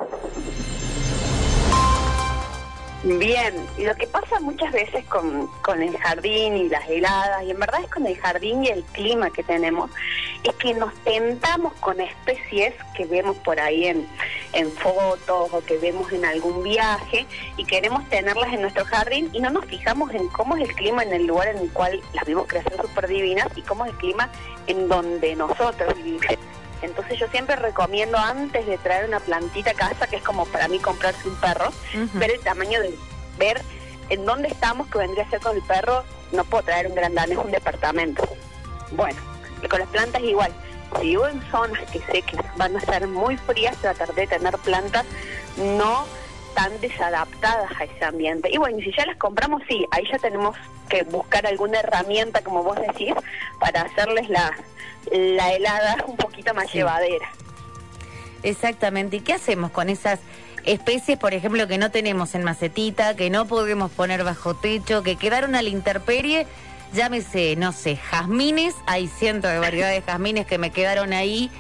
Bien, y lo que pasa muchas veces con el jardín y las heladas, y en verdad es con el jardín y el clima que tenemos, es que nos tentamos con especies que vemos por ahí en fotos o que vemos en algún viaje y queremos tenerlas en nuestro jardín y no nos fijamos en cómo es el clima en el lugar en el cual las vimos crecer súper divinas y cómo es el clima en donde nosotros vivimos. Entonces yo siempre recomiendo antes de traer una plantita a casa, que es como para mí comprarse un perro, ver el tamaño ver en dónde estamos, que vendría a ser con el perro. No puedo traer un gran danés, un departamento. Bueno, con las plantas igual. Si vivo en zonas que sé que van a ser muy frías, tratar de tener plantas no tan desadaptadas a ese ambiente. Y bueno, si ya las compramos, sí, ahí ya tenemos que buscar alguna herramienta, como vos decís, para hacerles la helada un poquito más llevadera. Exactamente. ¿Y qué hacemos con esas especies, por ejemplo, que no tenemos en macetita, que no podemos poner bajo techo, que quedaron a la intemperie? Llámese, no sé, jazmines, hay cientos de variedades de jazmines que me quedaron ahí,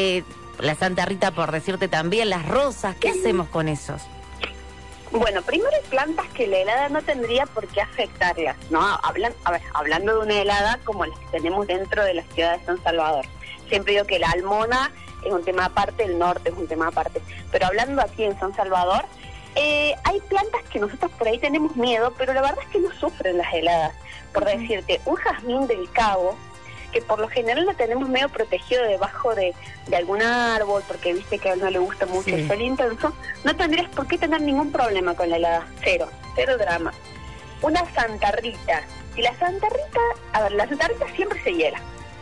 la Santa Rita, por decirte también, las rosas. ¿Qué hacemos con esos? Bueno, primero hay plantas que la helada no tendría por qué afectarlas, ¿no? Hablando de una helada como las que tenemos dentro de la ciudad de San Salvador. Siempre digo que la almona es un tema aparte, el norte es un tema aparte. Pero hablando aquí en San Salvador, hay plantas que nosotros por ahí tenemos miedo, pero la verdad es que no sufren las heladas. Por decirte, un jazmín del Cabo, que por lo general lo tenemos medio protegido debajo de algún árbol, porque viste que a él no le gusta mucho el sol intenso, no tendrías por qué tener ningún problema con la helada, cero drama. Una Santa Rita, y la Santa Rita siempre se hiela,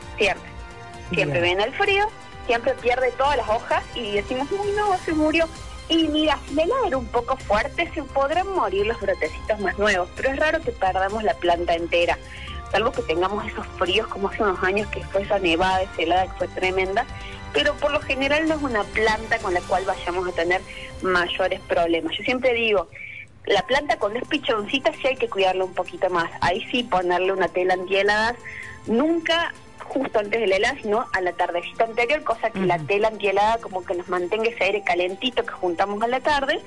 siempre viene el frío, siempre pierde todas las hojas y decimos, uy no, se murió. Y mira, si la helada era un poco fuerte, se podrán morir los brotecitos más nuevos, pero es raro que perdamos la planta entera, salvo que tengamos esos fríos como hace unos años que fue esa nevada, esa helada que fue tremenda, pero por lo general no es una planta con la cual vayamos a tener mayores problemas. Yo siempre digo, la planta cuando es pichoncita sí hay que cuidarla un poquito más, ahí sí ponerle una tela antiheladas, nunca justo antes de la helada, sino a la tardecita anterior, cosa que la tela antihelada como que nos mantenga ese aire calentito que juntamos a la tarde.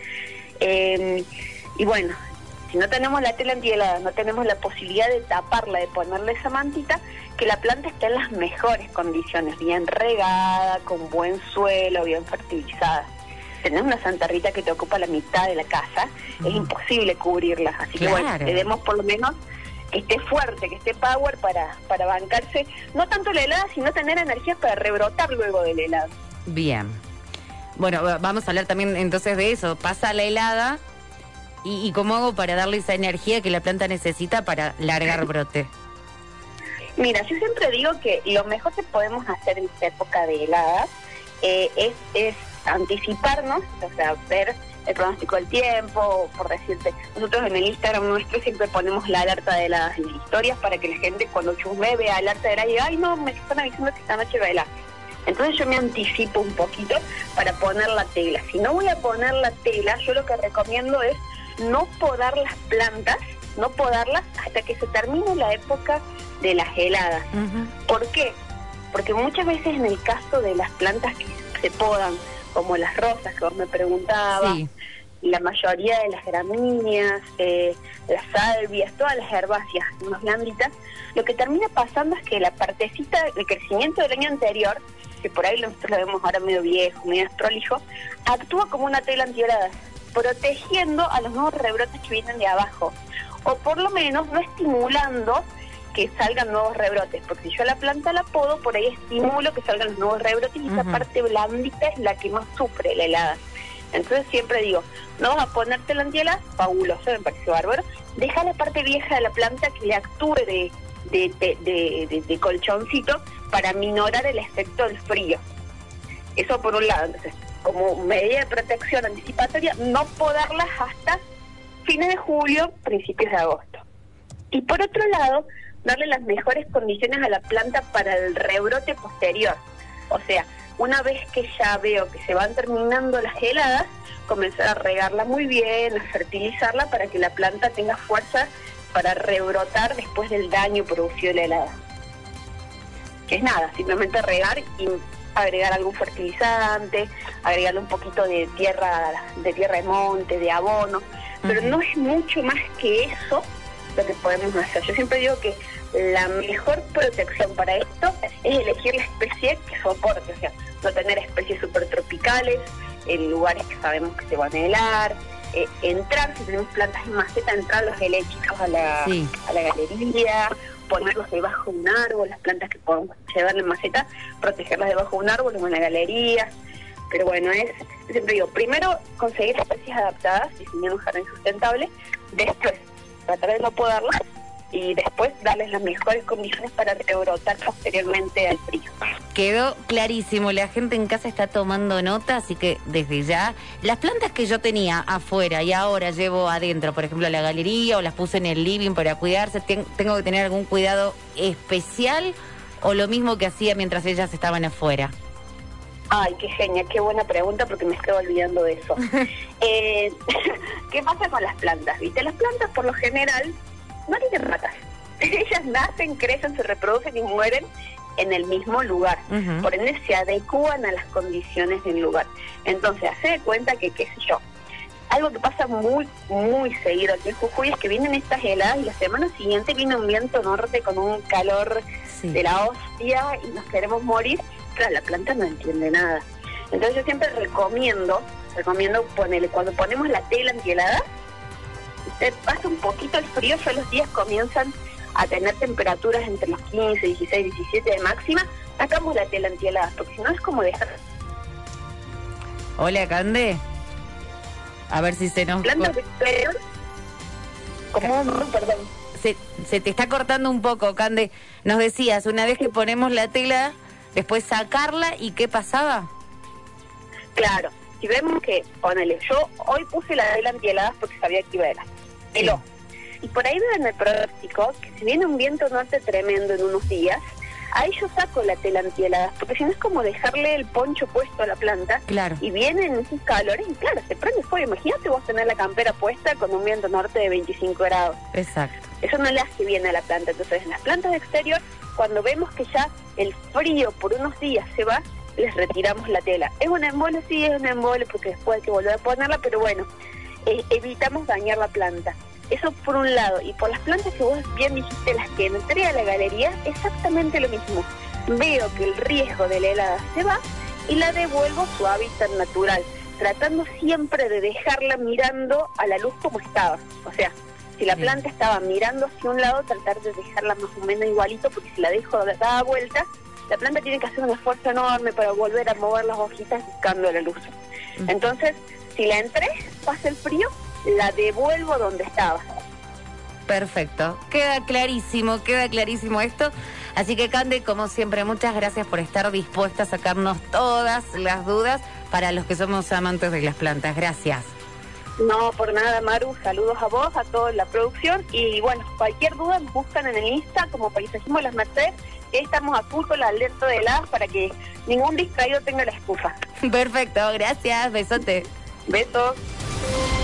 Y bueno, si no tenemos la tela antihelada, no tenemos la posibilidad de taparla, de ponerle esa mantita, que la planta esté en las mejores condiciones, bien regada, con buen suelo, bien fertilizada. Tenés una Santa Rita que te ocupa la mitad de la casa, es imposible cubrirla, así que bueno, le demos por lo menos que esté fuerte, que esté power para bancarse, no tanto la helada, sino tener energía para rebrotar luego de la helada. Bien. Bueno, vamos a hablar también entonces de eso. Pasa la helada y ¿cómo hago para darle esa energía que la planta necesita para largar brote? Mira, yo siempre digo que lo mejor que podemos hacer en esta época de heladas es anticiparnos, o sea, ver el pronóstico del tiempo, por decirte, nosotros en el Instagram nuestro siempre ponemos la alerta de heladas en las historias para que la gente cuando chusme vea alerta de helada y diga, ay no, me están avisando que esta noche va a helar. Entonces yo me anticipo un poquito para poner la tela. Si no voy a poner la tela, yo lo que recomiendo es no podar las plantas, no podarlas hasta que se termine la época de las heladas. ¿Por qué? Porque muchas veces en el caso de las plantas que se podan, como las rosas que vos me preguntabas, la mayoría de las gramíneas, las salvias, todas las herbáceas más blanditas, lo que termina pasando es que la partecita del crecimiento del año anterior, que por ahí nosotros lo vemos ahora medio viejo, medio desprolijo, actúa como una tela antihelada, protegiendo a los nuevos rebrotes que vienen de abajo, o por lo menos no estimulando que salgan nuevos rebrotes, porque si yo la planta la podo, por ahí estimulo que salgan los nuevos rebrotes y esa parte blandita es la que más sufre la helada. Entonces siempre digo, no vas a ponerte la antihelada, fabuloso, me parece bárbaro, deja la parte vieja de la planta que le actúe de colchoncito para minorar el efecto del frío. Eso por un lado. Entonces, como medida de protección anticipatoria, no podarlas hasta fines de julio, principios de agosto. Y por otro lado, darle las mejores condiciones a la planta para el rebrote posterior. O sea, una vez que ya veo que se van terminando las heladas, comenzar a regarla muy bien, a fertilizarla para que la planta tenga fuerza para rebrotar después del daño producido de la helada. Que es nada, simplemente regar y agregar algún fertilizante, agregarle un poquito de tierra de monte, de abono, pero no es mucho más que eso lo que podemos hacer. Yo siempre digo que la mejor protección para esto es elegir la especie que soporte, o sea, no tener especies supertropicales en lugares que sabemos que se van a helar, entrar, si tenemos plantas en maceta, entrar los helechicos a la galería, ponerlos debajo de un árbol, las plantas que podemos llevarle en maceta, protegerlas debajo de un árbol o en la galería. Pero bueno, yo siempre digo, primero conseguir especies adaptadas, diseñar un jardín sustentable, después tratar de no podarlas y después darles las mejores condiciones para rebrotar posteriormente al frío. Quedó clarísimo, la gente en casa está tomando nota, así que desde ya, las plantas que yo tenía afuera y ahora llevo adentro, por ejemplo a la galería o las puse en el living para cuidarse, ¿tengo que tener algún cuidado especial o lo mismo que hacía mientras ellas estaban afuera? Ay, qué genia, qué buena pregunta porque me estoy olvidando de eso. ¿Qué pasa con las plantas? ¿Viste? Las plantas por lo general no tienen ratas. Ellas nacen, crecen, se reproducen y mueren en el mismo lugar. Por ende se adecúan a las condiciones del lugar. Entonces, hace de cuenta que, qué sé yo, algo que pasa muy, muy seguido aquí en Jujuy es que vienen estas heladas y la semana siguiente viene un viento norte con un calor de la hostia y nos queremos morir. Claro, la planta no entiende nada. Entonces yo siempre recomiendo ponerle, cuando ponemos la tela antihelada, usted pasa un poquito el frío, ya los días comienzan a tener temperaturas entre los 15, 16, 17 de máxima, sacamos la tela antihelada, porque si no es como dejar... Hola, Cande. A ver si se nos... Plantas de exterior, perdón. Se te está cortando un poco, Cande. Nos decías, una vez que ponemos la tela, después sacarla, ¿y qué pasaba? Claro, si vemos que, ponele, yo hoy puse la tela antihelada porque sabía que iba a helar. Heló. Y por ahí veo en el pronóstico que si viene un viento norte tremendo en unos días, ahí yo saco la tela antihelada, porque si no es como dejarle el poncho puesto a la planta, y vienen esos calores y claro, se prende fuego. Imagínate vos tener la campera puesta con un viento norte de 25 grados. Exacto. Eso no le hace bien a la planta. Entonces, en las plantas de exterior, cuando vemos que ya el frío por unos días se va, les retiramos la tela. ¿Es un embole? Sí, es un embole, porque después hay que volver a ponerla, pero bueno, evitamos dañar la planta. Eso por un lado. Y por las plantas que vos bien dijiste, las que entré a la galería, exactamente lo mismo. Veo que el riesgo de la helada se va y la devuelvo a su hábitat natural, tratando siempre de dejarla mirando a la luz como estaba. O sea, si la planta estaba mirando hacia un lado, tratar de dejarla más o menos igualito, porque si la dejo dada vuelta, la planta tiene que hacer un esfuerzo enorme para volver a mover las hojitas buscando la luz. Entonces, si la entré, pasa el frío, la devuelvo donde estaba. Perfecto, queda clarísimo esto. Así que, Cande, como siempre, muchas gracias por estar dispuesta a sacarnos todas las dudas para los que somos amantes de las plantas. Gracias. No, por nada, Maru. Saludos a vos, a toda la producción. Y bueno, cualquier duda nos buscan en el Insta como Paisajismo de las Mercedes. Estamos a full con la alerta de heladas para que ningún distraído tenga la excusa. Perfecto, gracias. Besote. Besos.